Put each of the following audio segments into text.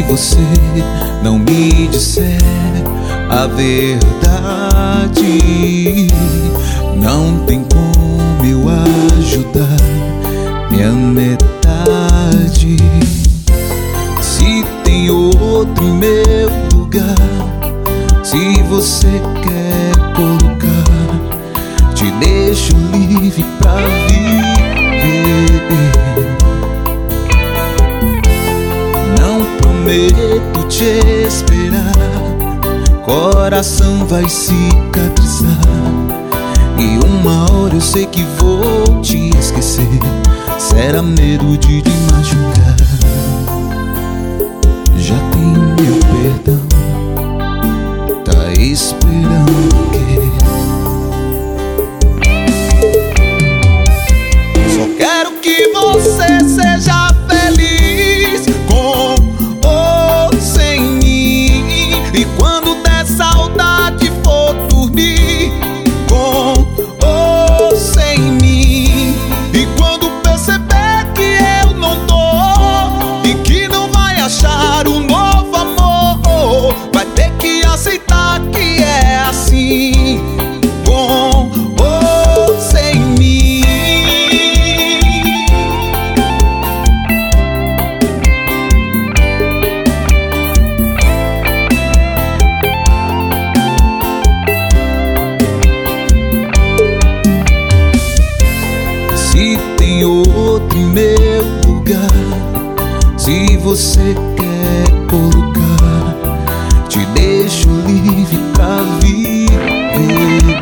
Se você não me disser a verdade, não tem como eu ajudar minha metade. Se tem outro em meu lugar, se você quer colocar, te deixo livre pra viver. Não prometo te esperar, coração vai cicatrizar, e uma hora eu sei que vou te esquecer. Será medo de te machucar? Já tem meu perdão, tá esperando o quê? Só quero que você seja feliz, com ou sem mim. E quando der saudade for dormir, com ou sem mim. E quando perceber que eu não tô e que não vai achar um novo amor, vai ter que aceitar que é assim, com ou sem mim. Se tem outro em meu lugar, se você quer colocar, te deixo livre pra viver.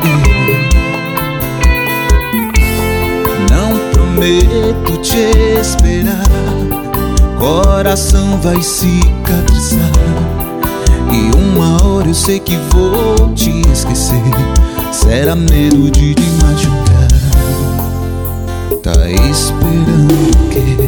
Não prometo te esperar, coração vai cicatrizar, e uma hora eu sei que vou te esquecer. Será medo de te machucar? Tá esperando o quê?